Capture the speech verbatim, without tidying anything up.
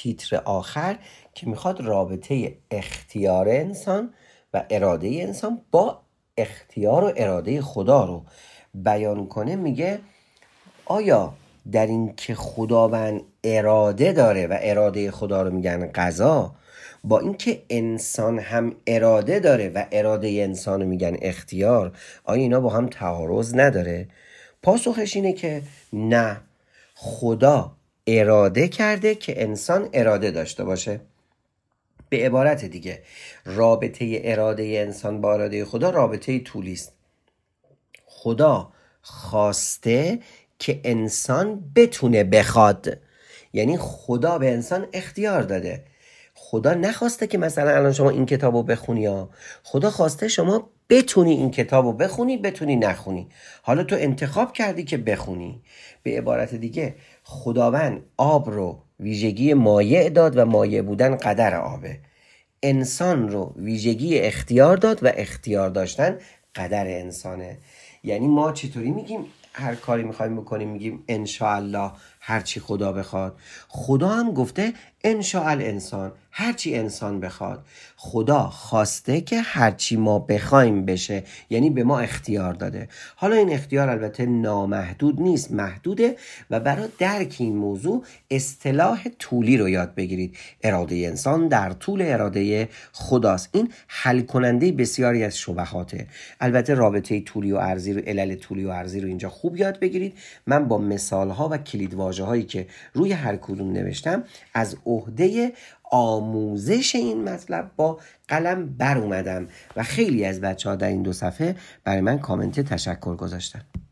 تیتر آخر که میخواد رابطه اختیار انسان و اراده انسان با اختیار و اراده خدا رو بیان کنه. میگه آیا در این که خداوند اراده داره و اراده خدا رو میگن قضا، با اینکه انسان هم اراده داره و اراده انسان رو میگن اختیار، آیا اینا با هم تعارض نداره؟ پاسخش اینه که نه، خدا اراده کرده که انسان اراده داشته باشه. به عبارت دیگه رابطه اراده انسان با اراده خدا رابطه طولی است. خدا خواسته که انسان بتونه بخواد، یعنی خدا به انسان اختیار داده. خدا نخواسته که مثلا الان شما این کتابو بخونی ها، خدا خواسته شما بتونی این کتابو بخونی، بتونی نخونی. حالا تو انتخاب کردی که بخونی. به عبارت دیگه خداوند آب رو ویژگی مایع داد و مایع بودن قدر آبه. انسان رو ویژگی اختیار داد و اختیار داشتن قدر انسانه. یعنی ما چطوری میگیم هر کاری میخوایم بکنیم میگیم انشاءالله هر چی خدا بخواد؟ خدا هم گفته انشاء انسان، هر چی انسان بخواد. خدا خواسته که هر چی ما بخوایم بشه، یعنی به ما اختیار داده. حالا این اختیار البته نامحدود نیست، محدوده و برای درک این موضوع اصطلاح طولی رو یاد بگیرید. اراده انسان در طول اراده خداست. این حل کننده بسیاری از شبهاته. البته رابطه طولی و عرضی رو، علل طولی و عرضی رو اینجا خوب یاد بگیرید. من با مثال ها و کلیدواژه هایی که روی هر کدوم نوشتم از عهده آموزش این مطلب با قلم بر اومدم و خیلی از بچه ها در این دو صفحه برای من کامنت تشکر گذاشتن.